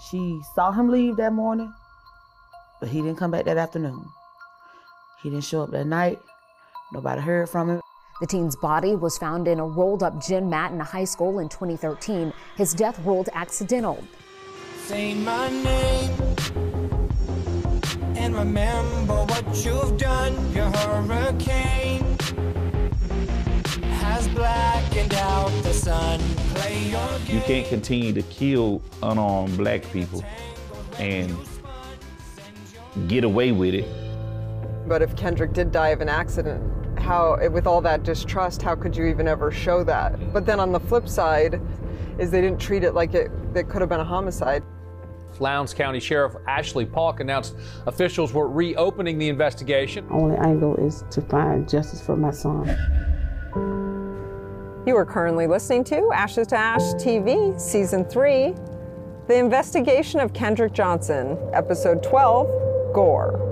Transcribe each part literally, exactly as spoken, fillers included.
She saw him leave that morning, but he didn't come back that afternoon. He didn't show up that night. Nobody heard from him. The teen's body was found in a rolled-up gym mat in a high school in twenty thirteen. His death ruled accidental. Say my name and remember what you've done. Your hurricane has blackened out the sun. Play your game. You can't continue to kill unarmed black people and get away with it. But if Kendrick did die of an accident, how, with all that distrust, how could you even ever show that? But then on the flip side is they didn't treat it like it, it could have been a homicide. Lowndes County Sheriff Ashley Polk announced officials were reopening the investigation. Only angle is to find justice for my son. You are currently listening to Ashes to Ash T V, Season three, The Investigation of Kendrick Johnson, Episode twelve, Gore.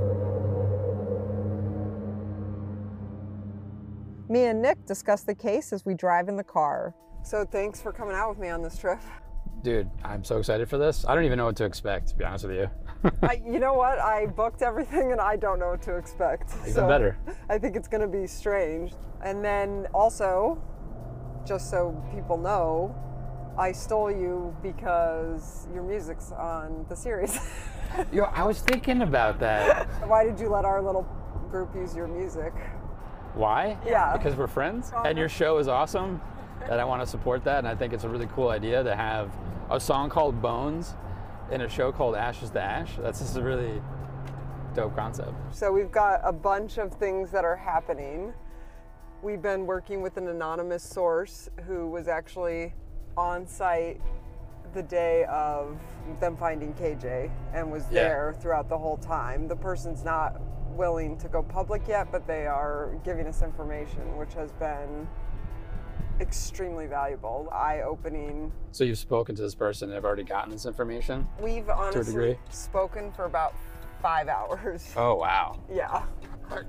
Me and Nick discuss the case as we drive in the car. So thanks for coming out with me on this trip. Dude, I'm so excited for this. I don't even know what to expect, to be honest with you. I, you know what? I booked everything and I don't know what to expect. Even so better. I think it's gonna be strange. And then also, just so people know, I stole you because your music's on the series. Yo, I was thinking about that. Why did you let our little group use your music? Why? Yeah. Because we're friends, and your show is awesome, and I want to support that, and I think it's a really cool idea to have a song called Bones in a show called Ashes to Ash. That's just a really dope concept. So we've got a bunch of things that are happening. We've been working with an anonymous source who was actually on site the day of them finding K J and was Yeah. there throughout the whole time. The person's not willing to go public yet, but they are giving us information, which has been extremely valuable, eye-opening. So you've spoken to this person and have already gotten this information? We've To a honestly degree? spoken for about five hours. Oh, wow. Yeah. Clark.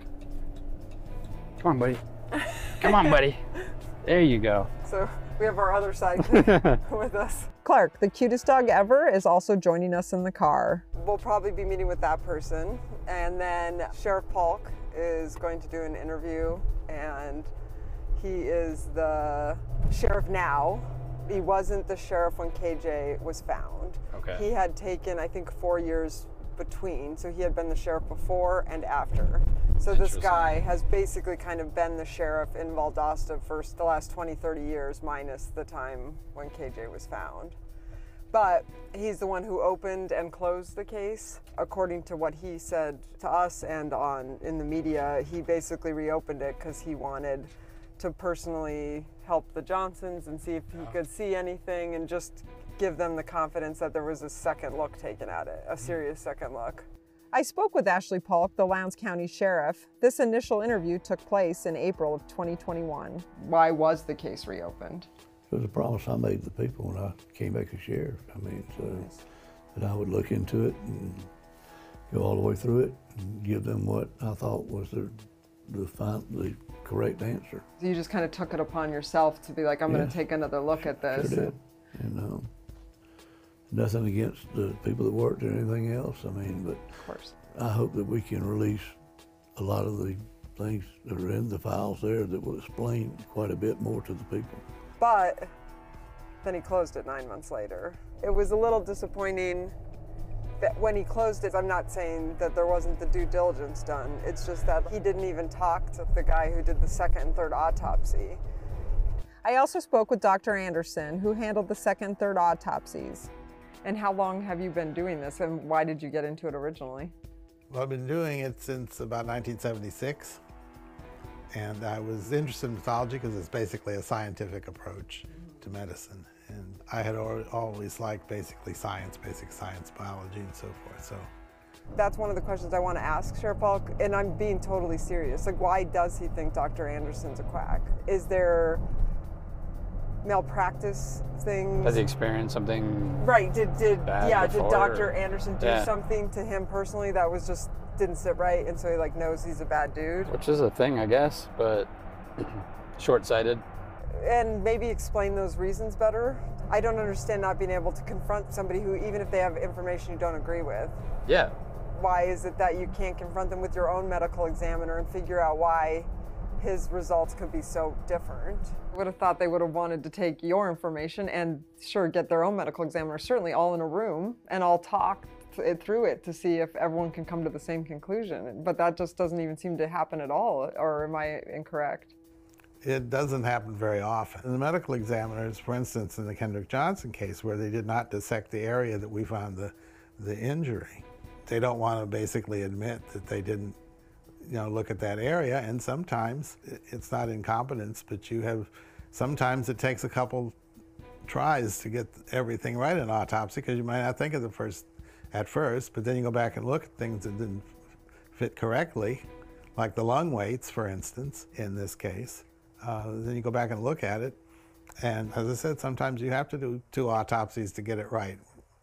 Come on, buddy. Come on, buddy. There you go. So we have our other sidekick with us. Clark, the cutest dog ever, is also joining us in the car. We'll probably be meeting with that person. And then Sheriff Polk is going to do an interview, and he is the sheriff now. He wasn't the sheriff when K J was found. Okay. He had taken, I think, four years between, so he had been the sheriff before and after. So this guy has basically kind of been the sheriff in Valdosta for the last twenty, thirty years, minus the time when K J was found. But he's the one who opened and closed the case. According to what he said to us and on in the media, he basically reopened it because he wanted to personally help the Johnsons and see if he could see anything and just give them the confidence that there was a second look taken at it, a serious second look. I spoke with Ashley Polk, the Lowndes County Sheriff. This initial interview took place in April of twenty twenty-one. Why was the case reopened? It was a promise I made the people when I came back as sheriff. I mean, so that I would look into it and go all the way through it and give them what I thought was the the, fin- the correct answer. So you just kind of took it upon yourself to be like, I'm Yeah. going to take another look at this. Sure did. And um, nothing against the people that worked or anything else. I mean, but of course. I hope that we can release a lot of the things that are in the files there that will explain quite a bit more to the people. But then he closed it nine months later. It was a little disappointing that when he closed it, I'm not saying that there wasn't the due diligence done. It's just that he didn't even talk to the guy who did the second and third autopsy. I also spoke with Doctor Anderson, who handled the second and third autopsies. And how long have you been doing this, and why did you get into it originally? Well, I've been doing it since about nineteen seventy-six. And I was interested in pathology because it's basically a scientific approach to medicine. And I had al- always liked basically science, basic science, biology, and so forth. So that's one of the questions I want to ask Sheriff Polk, and I'm being totally serious. Like, why does he think Doctor Anderson's a quack? Is there malpractice things? Has he experienced something? Right, did, did bad yeah, before, did Doctor or- Anderson do Yeah. something to him personally that was just didn't sit right, and so he like knows he's a bad dude? Which is a thing, I guess, but short-sighted. And maybe explain those reasons better. I don't understand not being able to confront somebody who, even if they have information you don't agree with. Yeah. Why is it that you can't confront them with your own medical examiner and figure out why his results could be so different? I would have thought they would have wanted to take your information and sure get their own medical examiner, certainly all in a room, and all talk th- through it to see if everyone can come to the same conclusion. But that just doesn't even seem to happen at all, or am I incorrect? It doesn't happen very often. The medical examiners, for instance, in the Kendrick Johnson case, where they did not dissect the area that we found the, the injury, they don't want to basically admit that they didn't, you know, look at that area. And sometimes it's not incompetence, but you have, sometimes it takes a couple tries to get everything right in autopsy, because you might not think of the first at first, but then you go back and look at things that didn't fit correctly, like the lung weights, for instance, in this case. Uh, then you go back and look at it, and as I said, sometimes you have to do two autopsies to get it right.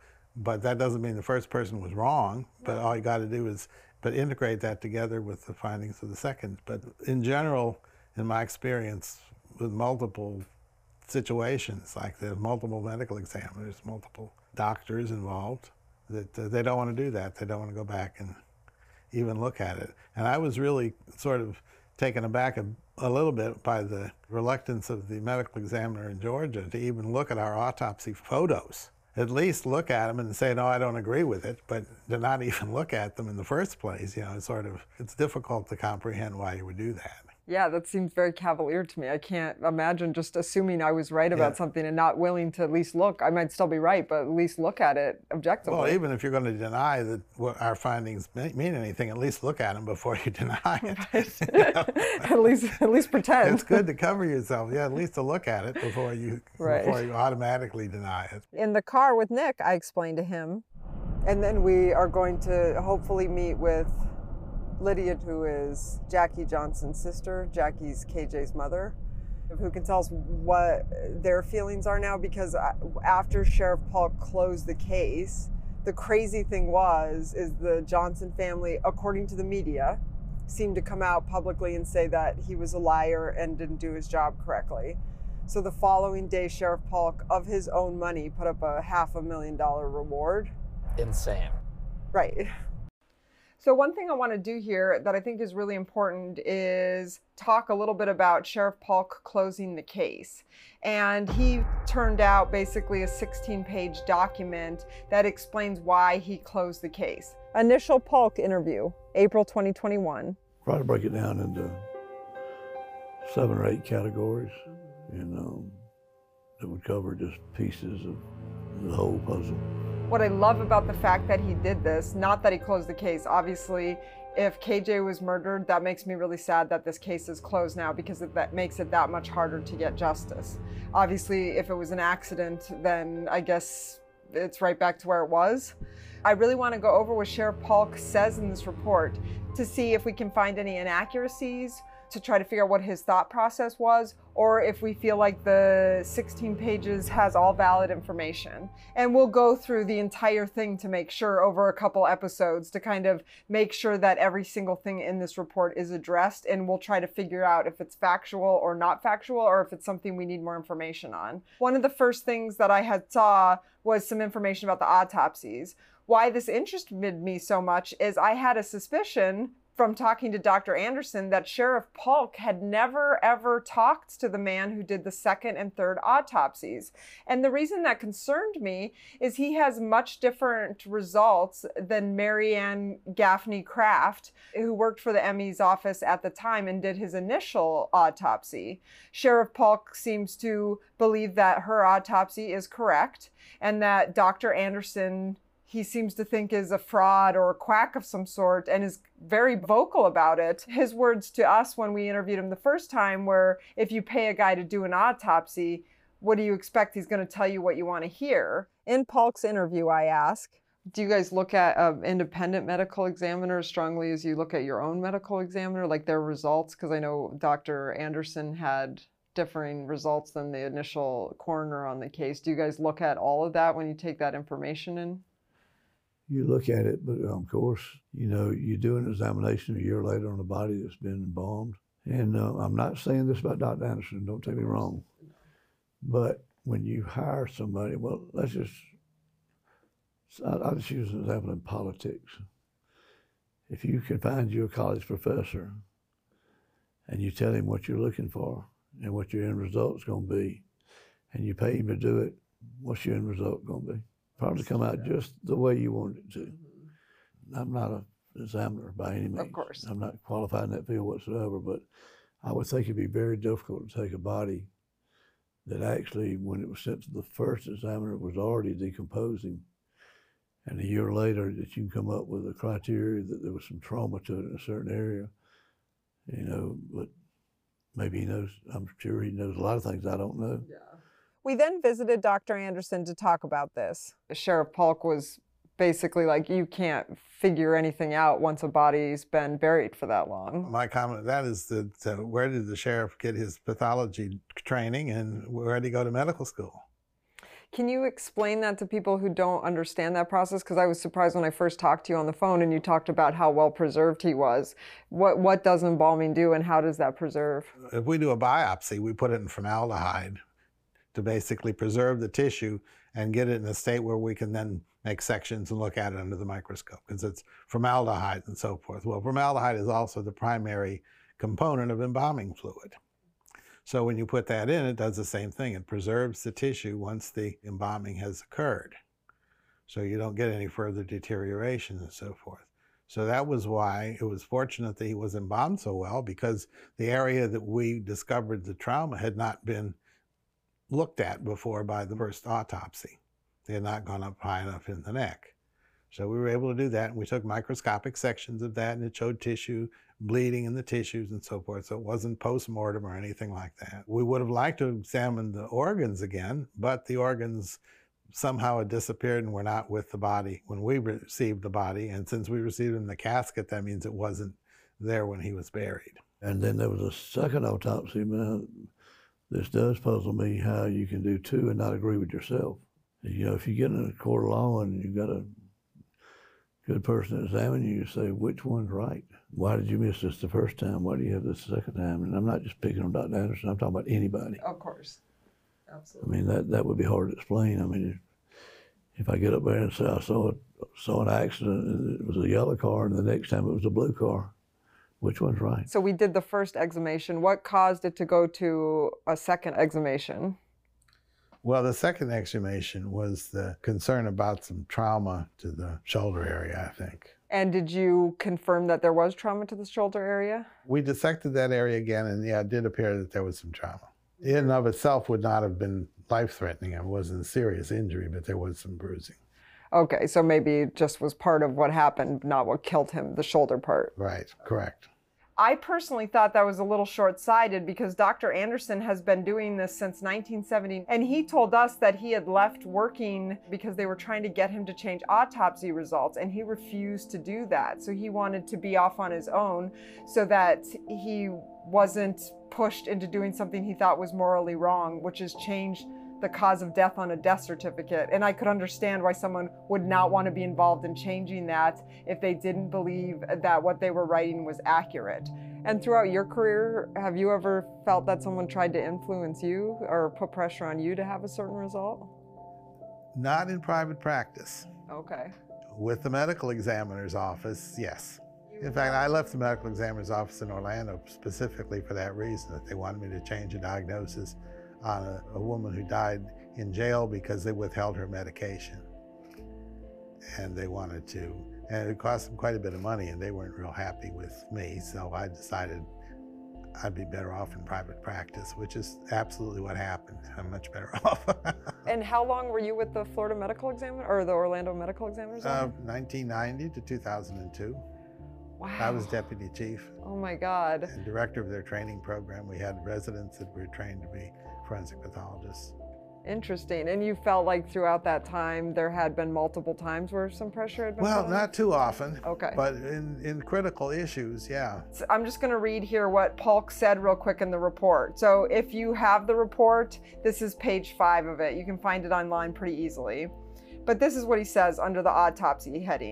But that doesn't mean the first person was wrong, but all you got to do is but integrate that together with the findings of the second. But in general, in my experience, with multiple situations like this, multiple medical examiners, multiple doctors involved, that uh, they don't want to do that. They don't want to go back and even look at it. And I was really sort of taken aback a, a little bit by the reluctance of the medical examiner in Georgia to even look at our autopsy photos. At least look at them and say, no, I don't agree with it, but to not even look at them in the first place, you know, it's sort of, it's difficult to comprehend why you would do that. Yeah, that seems very cavalier to me. I can't imagine just assuming I was right about Yeah. something and not willing to at least look. I might still be right, but at least look at it objectively. Well, even if you're going to deny that what our findings mean anything, at least look at them before you deny it. You know? at least, at least pretend. It's good to cover yourself. Yeah, at least to look at it before you Right. before you automatically deny it. In the car with Nick, I explained to him, and then we are going to hopefully meet with Lydia, who is Jackie Johnson's sister, Jackie's K J's mother, who can tell us what their feelings are now, because after Sheriff Paulk closed the case, the crazy thing was, is the Johnson family, according to the media, seemed to come out publicly and say that he was a liar and didn't do his job correctly. So the following day, Sheriff Paulk, of his own money, put up a half a million dollar reward. Insane. Right. So one thing I want to do here that I think is really important is talk a little bit about Sheriff Paulk closing the case. And he turned out basically a sixteen page document that explains why he closed the case. Initial Paulk interview, April twenty twenty-one. Try to break it down into seven or eight categories, and um, that would cover just pieces of the whole puzzle. What I love about the fact that he did this, not that he closed the case, obviously, if K J was murdered, that makes me really sad that this case is closed now, because it, that makes it that much harder to get justice. Obviously, if it was an accident, then I guess it's right back to where it was. I really want to go over what Sheriff Paulk says in this report to see if we can find any inaccuracies, to try to figure out what his thought process was, or if we feel like the sixteen pages has all valid information. And we'll go through the entire thing to make sure over a couple episodes to kind of make sure that every single thing in this report is addressed, and we'll try to figure out if it's factual or not factual, or if it's something we need more information on. One of the first things that I had saw was some information about the autopsies. Why this interested me so much is I had a suspicion from talking to Doctor Anderson that Sheriff Paulk had never ever talked to the man who did the second and third autopsies. And the reason that concerned me is he has much different results than Marianne Gaffney Kraft, who worked for the M E's office at the time and did his initial autopsy. Sheriff Paulk seems to believe that her autopsy is correct, and that Doctor Anderson, he seems to think, is a fraud or a quack of some sort, and is very vocal about it. His words to us when we interviewed him the first time were, if you pay a guy to do an autopsy, what do you expect? He's going to tell you what you want to hear. In Paulk's interview, I ask, do you guys look at an independent medical examiner as strongly as you look at your own medical examiner, like their results? Because I know Doctor Anderson had differing results than the initial coroner on the case. Do you guys look at all of that when you take that information in? You look at it, but of course, you know, you do an examination a year later on a body that's been embalmed. And uh, I'm not saying this about Doctor Anderson, don't take me wrong. But when you hire somebody, well, let's just, I'll just use an example in politics. If you can find you a college professor and you tell him what you're looking for and what your end result's gonna be, and you pay him to do it, what's your end result gonna be? Probably come out just the way you want it to. I'm not an examiner by any means. Of course. I'm not qualified in that field whatsoever, but I would think it'd be very difficult to take a body that actually, when it was sent to the first examiner, it was already decomposing. And a year later, that you can come up with a criteria that there was some trauma to it in a certain area, you know, but maybe he knows, I'm sure he knows a lot of things I don't know. Yeah. We then visited Doctor Anderson to talk about this. Sheriff Paulk was basically like, you can't figure anything out once a body's been buried for that long. My comment to that is that uh, where did the sheriff get his pathology training and where did he go to medical school? Can you explain that to people who don't understand that process? Because I was surprised when I first talked to you on the phone and you talked about how well preserved he was. What, what does embalming do and how does that preserve? If we do a biopsy, we put it in formaldehyde to basically preserve the tissue and get it in a state where we can then make sections and look at it under the microscope, because it's formaldehyde and so forth. Well, formaldehyde is also the primary component of embalming fluid. So when you put that in, it does the same thing. It preserves the tissue once the embalming has occurred. So you don't get any further deterioration and so forth. So that was why it was fortunate that he was embalmed so well, because the area that we discovered the trauma had not been looked at before by the first autopsy. They had not gone up high enough in the neck. So we were able to do that, and we took microscopic sections of that, and it showed tissue, bleeding in the tissues and so forth, so it wasn't post-mortem or anything like that. We would have liked to examine the organs again, but the organs somehow had disappeared and were not with the body when we received the body, and since we received it in the casket, that means it wasn't there when he was buried. And then there was a second autopsy. Man, this does puzzle me, how you can do two and not agree with yourself. You know, if you get in a court of law and you've got a good person examine you, you say, which one's right? Why did you miss this the first time? Why do you have this the second time? And I'm not just picking on Doctor Anderson, I'm talking about anybody. Of course, absolutely. I mean, that, that would be hard to explain. I mean, if, if I get up there and say I saw, saw an accident and it was a yellow car and the next time it was a blue car, which one's right? So we did the first exhumation. What caused it to go to a second exhumation? Well, the second exhumation was the concern about some trauma to the shoulder area, I think. And did you confirm that there was trauma to the shoulder area? We dissected that area again, and yeah, it did appear that there was some trauma. In and of itself would not have been life-threatening. It wasn't a serious injury, but there was some bruising. Okay, so maybe it just was part of what happened, not what killed him, the shoulder part. Right, correct. I personally thought that was a little short-sighted because Doctor Anderson has been doing this since nineteen seventy, and he told us that he had left working because they were trying to get him to change autopsy results, and he refused to do that. So he wanted to be off on his own so that he wasn't pushed into doing something he thought was morally wrong, which is change the cause of death on a death certificate. And I could understand why someone would not want to be involved in changing that if they didn't believe that what they were writing was accurate. And throughout your career, have you ever felt that someone tried to influence you or put pressure on you to have a certain result? Not in private practice. Okay. With the medical examiner's office, yes. In fact, I left the medical examiner's office in Orlando specifically for that reason, that they wanted me to change a diagnosis on a, a woman who died in jail because they withheld her medication. And they wanted to, and it cost them quite a bit of money, and they weren't real happy with me, so I decided I'd be better off in private practice, which is absolutely what happened. I'm much better off. And how long were you with the Florida Medical Examiner, or the Orlando Medical Examiner's Uh, office? nineteen ninety to two thousand two. Wow. I was deputy chief Oh my God. and director of their training program. We had residents that were trained to be forensic pathologists. Interesting. And you felt like throughout that time there had been multiple times where some pressure had been Well, put on? not too often. Okay. But in, in critical issues, yeah. So I'm just going to read here what Paulk said real quick in the report. So if you have the report, this is page five of it. You can find it online pretty easily. But this is what he says under the autopsy heading.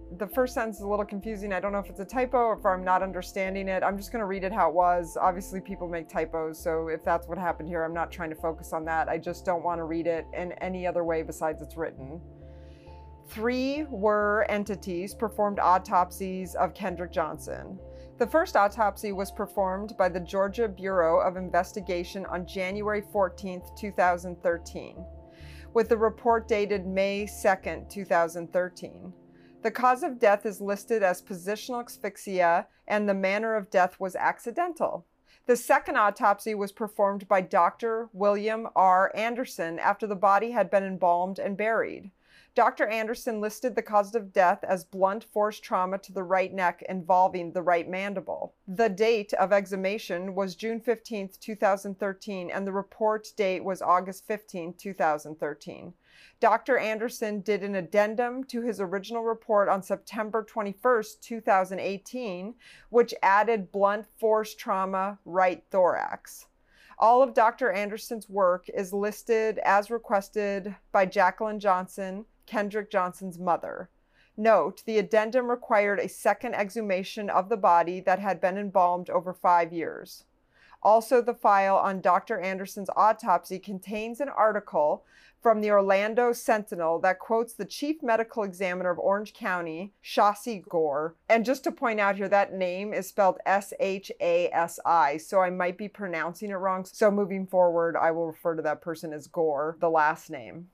The first sentence is a little confusing. I don't know if it's a typo or if I'm not understanding it. I'm just going to read it how it was. Obviously, people make typos, so if that's what happened here, I'm not trying to focus on that. I just don't want to read it in any other way besides it's written. Three were entities performed autopsies of Kendrick Johnson. The first autopsy was performed by the Georgia Bureau of Investigation on January fourteenth, two thousand thirteen, with the report dated May second, two thousand thirteen. The cause of death is listed as positional asphyxia, and the manner of death was accidental. The second autopsy was performed by Doctor William R. Anderson after the body had been embalmed and buried. Doctor Anderson listed the cause of death as blunt force trauma to the right neck involving the right mandible. The date of exhumation was June fifteenth, two thousand thirteen, and the report date was August fifteenth, two thousand thirteen. Doctor Anderson did an addendum to his original report on September twenty-first, two thousand eighteen, which added blunt force trauma, right thorax. All of Doctor Anderson's work is listed as requested by Jacqueline Johnson, Kendrick Johnson's mother. Note, the addendum required a second exhumation of the body that had been embalmed over five years. Also, the file on Doctor Anderson's autopsy contains an article from the Orlando Sentinel that quotes the Chief Medical Examiner of Orange County, Shasi Gore. And just to point out here, that name is spelled S H A S I, so I might be pronouncing it wrong. So moving forward, I will refer to that person as Gore, the last name.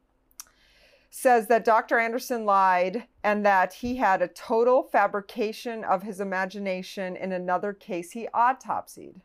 Says that Doctor Anderson lied and that he had a total fabrication of his imagination in another case he autopsied.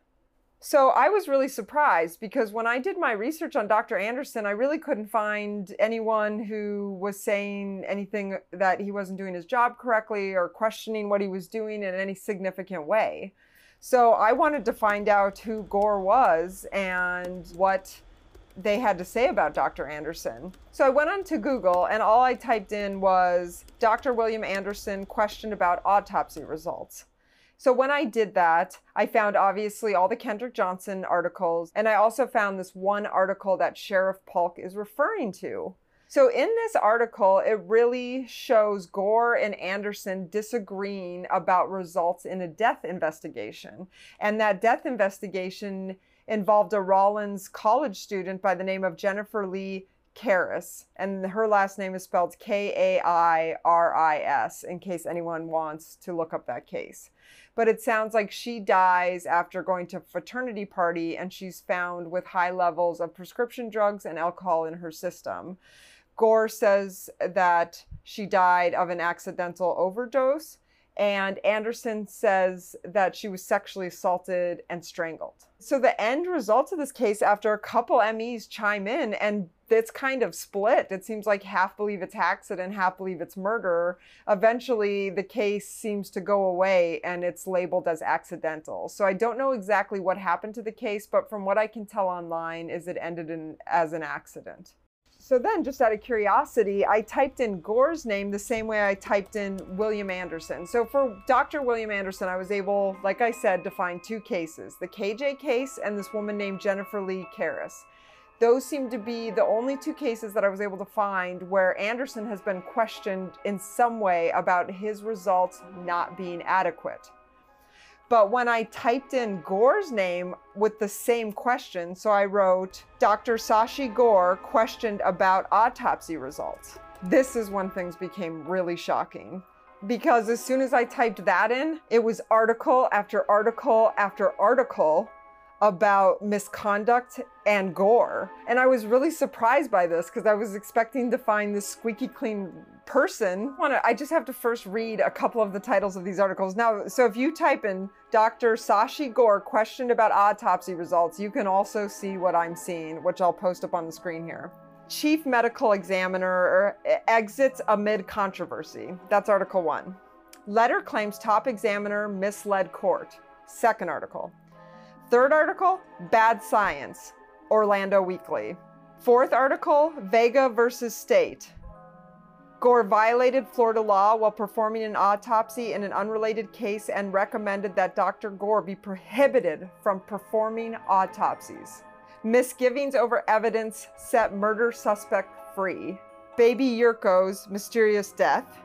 So I was really surprised because when I did my research on Doctor Anderson, I really couldn't find anyone who was saying anything that he wasn't doing his job correctly or questioning what he was doing in any significant way. So I wanted to find out who Gore was and what they had to say about Doctor Anderson. So I went on to Google and all I typed in was Doctor William Anderson questioned about autopsy results. So when I did that, I found obviously all the Kendrick Johnson articles, and I also found this one article that Sheriff Polk is referring to. So in this article, it really shows Gore and Anderson disagreeing about results in a death investigation. And that death investigation involved a Rollins College student by the name of Jennifer Lee Karis, and her last name is spelled K A I R I S, in case anyone wants to look up that case. But it sounds like she dies after going to a fraternity party, and she's found with high levels of prescription drugs and alcohol in her system. Gore says that she died of an accidental overdose, and Anderson says that she was sexually assaulted and strangled. So the end result of this case, after a couple M Es chime in, and it's kind of split. It seems like half believe it's accident, half believe it's murder. Eventually, the case seems to go away and it's labeled as accidental. So I don't know exactly what happened to the case, but from what I can tell online is it ended in as an accident. So then, just out of curiosity, I typed in Gore's name the same way I typed in William Anderson. So for Doctor William Anderson, I was able, like I said, to find two cases, the K J case and this woman named Jennifer Lee Karis. Those seem to be the only two cases that I was able to find where Anderson has been questioned in some way about his results not being adequate. But when I typed in Gore's name with the same question, so I wrote, Doctor Shashi Gore questioned about autopsy results. This is when things became really shocking. Because as soon as I typed that in, it was article after article after article about misconduct and Gore. And I was really surprised by this because I was expecting to find this squeaky clean person. I just have to first read a couple of the titles of these articles. Now, so if you type in Doctor Shashi Gore questioned about autopsy results, you can also see what I'm seeing, which I'll post up on the screen here. Chief Medical Examiner exits amid controversy. That's article one. Letter claims top examiner misled court. Second article. Third article, Bad Science, Orlando Weekly. Fourth article, Vega versus State. Gore violated Florida law while performing an autopsy in an unrelated case and recommended that Doctor Gore be prohibited from performing autopsies. Misgivings over evidence set murder suspect free. Baby Yurko's mysterious death.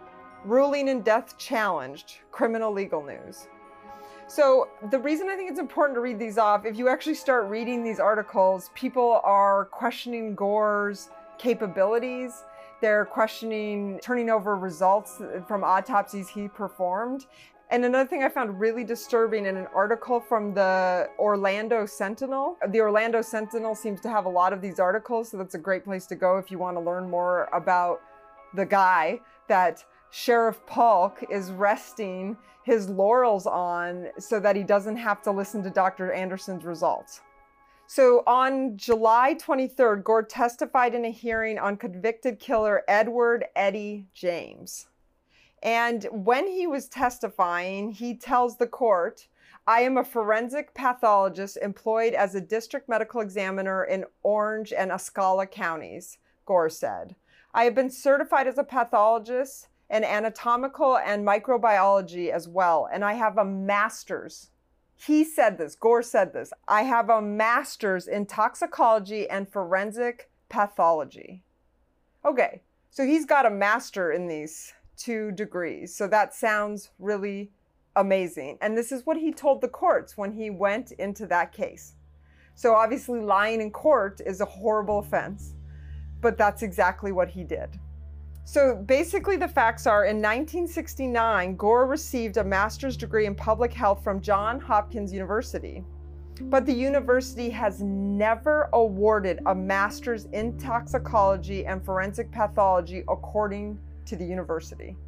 ruling in death challenged, criminal legal news. So the reason I think it's important to read these off, if you actually start reading these articles, people are questioning Gore's capabilities. They're questioning turning over results from autopsies he performed. And another thing I found really disturbing in an article from the Orlando Sentinel. The Orlando Sentinel seems to have a lot of these articles, so that's a great place to go if you want to learn more about the guy that Sheriff Paulk is resting his laurels on so that he doesn't have to listen to Doctor Anderson's results. So on July twenty-third, Gore testified in a hearing on convicted killer Edward Eddie James. And when he was testifying, he tells the court, "I am a forensic pathologist employed as a district medical examiner in Orange and Escala counties," Gore said. "I have been certified as a pathologist in anatomical and microbiology as well, and I have a master's." He said this, Gore said this, "I have a master's in toxicology and forensic pathology." Okay, so he's got a master in these two degrees. So that sounds really amazing. And this is what he told the courts when he went into that case. So obviously lying in court is a horrible offense, but that's exactly what he did. So basically the facts are, in nineteen sixty-nine, Gore received a master's degree in public health from Johns Hopkins University. But the university has never awarded a master's in toxicology and forensic pathology according to the university.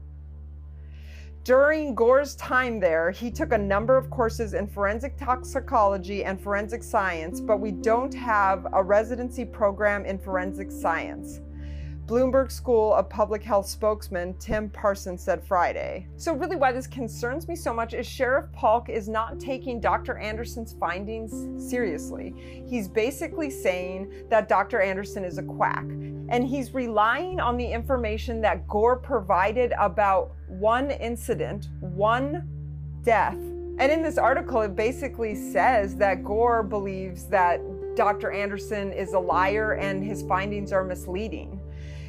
During Gore's time there, he took a number of courses in forensic toxicology and forensic science, but we don't have a residency program in forensic science. Bloomberg School of Public Health spokesman Tim Parsons said Friday. So really why this concerns me so much is Sheriff Paulk is not taking Doctor Anderson's findings seriously. He's basically saying that Doctor Anderson is a quack, and he's relying on the information that Gore provided about one incident, one death. And in this article, it basically says that Gore believes that Doctor Anderson is a liar and his findings are misleading.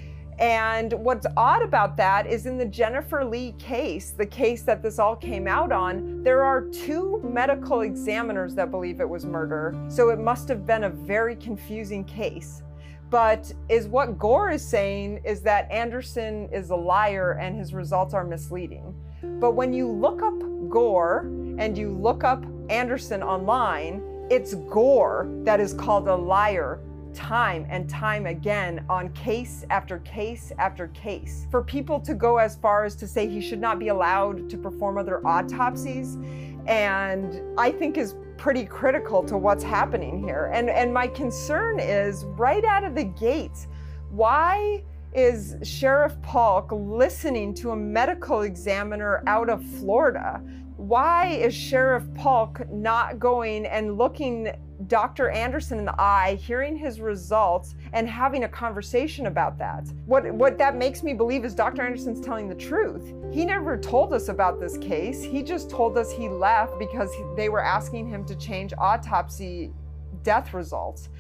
And what's odd about that is in the Jennifer Lee case, the case that this all came out on, there are two medical examiners that believe it was murder. So it must have been a very confusing case. But is what Gore is saying is that Anderson is a liar and his results are misleading. But when you look up Gore and you look up Anderson online, it's Gore that is called a liar time and time again on case after case after case. For people to go as far as to say he should not be allowed to perform other autopsies, and I think is pretty critical to what's happening here. And, and my concern is right out of the gate, why is Sheriff Paulk listening to a medical examiner out of Florida? Why is Sheriff Paulk not going and looking Doctor Anderson in the eye, hearing his results, and having a conversation about that? What, what that makes me believe is Doctor Anderson's telling the truth. He never told us about this case. He just told us he left because they were asking him to change autopsy death results.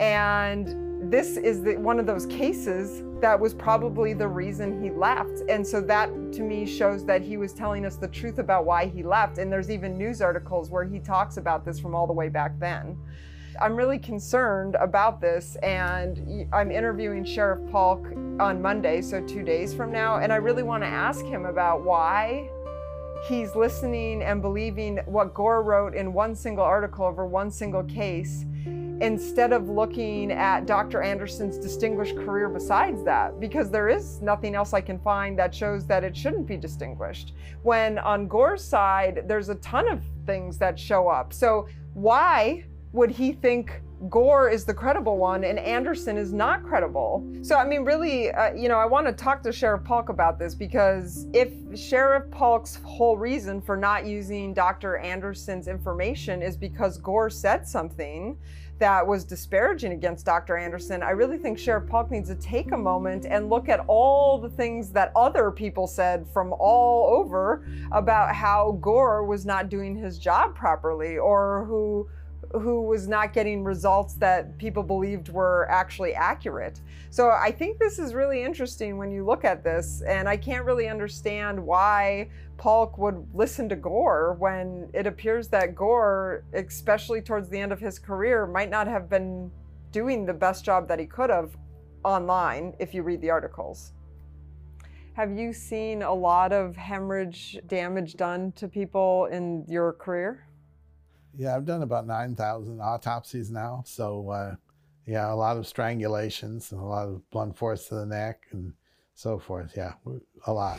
And this is the, one of those cases that was probably the reason he left. And so that to me shows that he was telling us the truth about why he left. And there's even news articles where he talks about this from all the way back then. I'm really concerned about this, and I'm interviewing Sheriff Paulk on Monday, so two days from now, and I really want to ask him about why he's listening and believing what Gore wrote in one single article over one single case, instead of looking at Doctor Anderson's distinguished career besides that, because there is nothing else I can find that shows that it shouldn't be distinguished. When on Gore's side, there's a ton of things that show up. So why would he think Gore is the credible one and Anderson is not credible? So, I mean, really, uh, you know, I want to talk to Sheriff Paulk about this, because if Sheriff Paulk's whole reason for not using Doctor Anderson's information is because Gore said something that was disparaging against Doctor Anderson, I really think Sheriff Paulk needs to take a moment and look at all the things that other people said from all over about how Gore was not doing his job properly, or who who was not getting results that people believed were actually accurate. So I think this is really interesting when you look at this, and I can't really understand why Paulk would listen to Gore when it appears that Gore, especially towards the end of his career, might not have been doing the best job that he could have online if you read the articles. Have you seen a lot of hemorrhage damage done to people in your career? Yeah, I've done about nine thousand autopsies now. So uh, yeah, a lot of strangulations and a lot of blunt force to the neck and so forth. Yeah, a lot.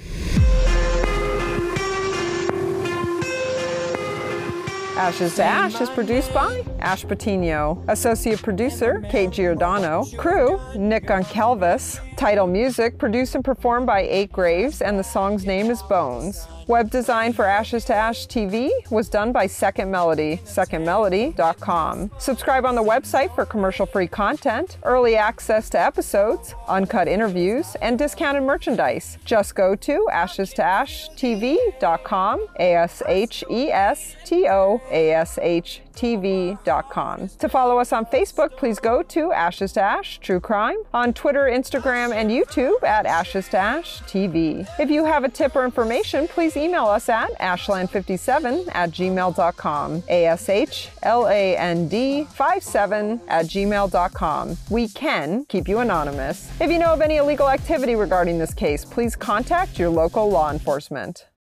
Ashes to Ash is produced by Ash Patino. Associate producer, Kate Giordano. Crew, Nick Goncalves. Title music, produced and performed by Eight Graves, and the song's name is Bones. Web design for Ashes to Ash T V was done by Second Melody, second melody dot com. Subscribe on the website for commercial-free content, early access to episodes, uncut interviews, and discounted merchandise. Just go to ashes to ash T V dot com, A S H E S T O A S H T V dot com. To follow us on Facebook, please go to Ashes to Ash True Crime, on Twitter, Instagram, and YouTube at Ashes to Ash T V. If you have a tip or information, please email us at ashland fifty-seven at gmail dot com, A S H L A N D fifty-seven at gmail dot com. We can keep you anonymous. If you know of any illegal activity regarding this case, please contact your local law enforcement.